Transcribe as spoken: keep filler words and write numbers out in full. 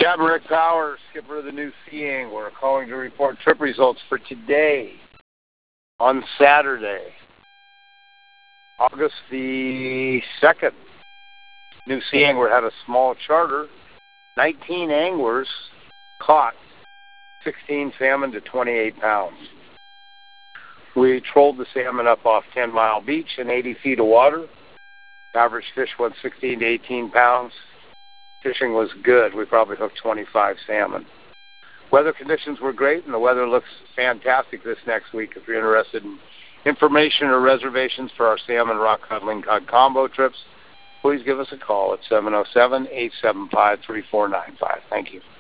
Captain Rick Powers, skipper of the New Sea Angler, calling to report trip results for today on Saturday, August the second. New Sea Angler had a small charter. nineteen anglers caught sixteen salmon to twenty-eight pounds. We trolled the salmon up off ten mile Beach in eighty feet of water. Average fish was sixteen to eighteen pounds. Fishing was good. We probably hooked twenty-five salmon. Weather conditions were great, and the weather looks fantastic this next week. If you're interested in information or reservations for our salmon rock cuddling cod combo trips, please give us a call at seven oh seven, eight seven five, three four nine five. Thank you.